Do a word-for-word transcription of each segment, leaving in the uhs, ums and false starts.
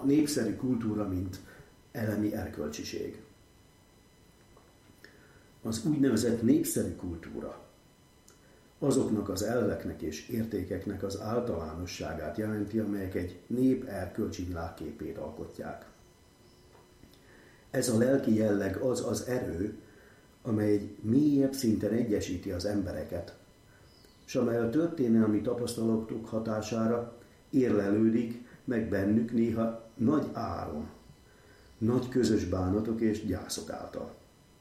népszerű kultúra, mint elemi erkölcsiség. Az úgynevezett népszerű kultúra azoknak az elveknek és értékeknek az általánosságát jelenti, amelyek egy nép erkölcsi világképét alkotják. Ez a lelki jelleg az az erő, amely egy mélyebb szinten egyesíti az embereket, és amely a történelmi tapasztalatok hatására érlelődik meg bennük néha nagy áron, nagy közös bánatok és gyászok által.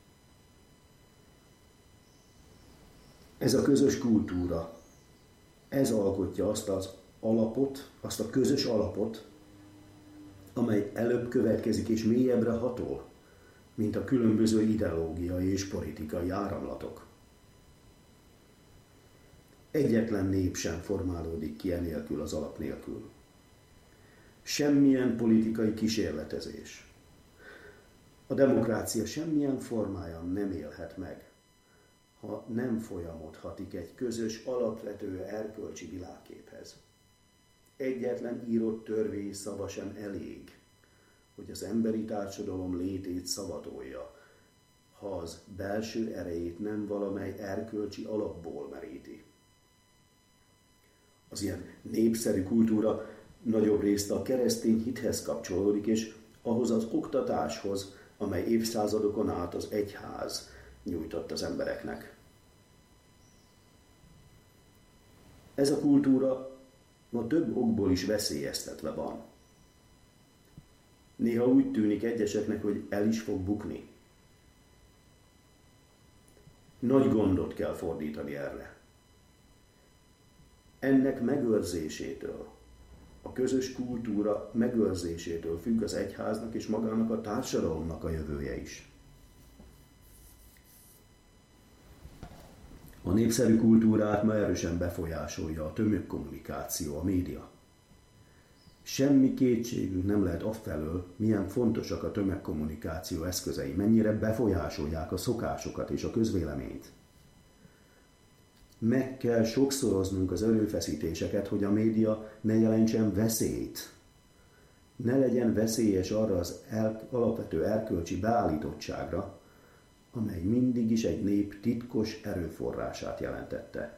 Ez a közös kultúra, ez alkotja azt az alapot, azt a közös alapot, amely előbb következik és mélyebbre hatol, mint a különböző ideológiai és politikai áramlatok. Egyetlen nép sem formálódik ki enélkül az alap nélkül. Semmilyen politikai kísérletezés, a demokrácia semmilyen formája nem élhet meg, ha nem folyamodhatik egy közös, alapvető erkölcsi világképhez. Egyetlen írott törvény szava sem elég, hogy az emberi társadalom létét szavatolja, ha az belső erejét nem valamely erkölcsi alapból meríti. Az ilyen népszerű kultúra nagyobb részt a keresztény hithez kapcsolódik, és ahhoz az oktatáshoz, amely évszázadokon át az egyház nyújtott az embereknek. Ez a kultúra ma több okból is veszélyeztetve van. Néha úgy tűnik egyeseknek, hogy el is fog bukni. Nagy gondot kell fordítani erre. Ennek megőrzésétől, a közös kultúra megőrzésétől függ az egyháznak és magának a társadalomnak a jövője is. A népszerű kultúrát ma erősen befolyásolja a tömegkommunikáció, a média. Semmi kétségünk nem lehet afelől, milyen fontosak a tömegkommunikáció eszközei, mennyire befolyásolják a szokásokat és a közvéleményt. Meg kell sokszoroznunk az erőfeszítéseket, hogy a média ne jelentsen veszélyt. Ne legyen veszélyes arra az el, alapvető erkölcsi beállítottságra, amely mindig is egy nép titkos erőforrását jelentette.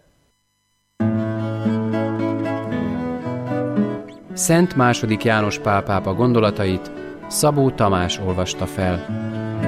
Szent második János Pál pápa gondolatait Szabó Tamás olvasta fel.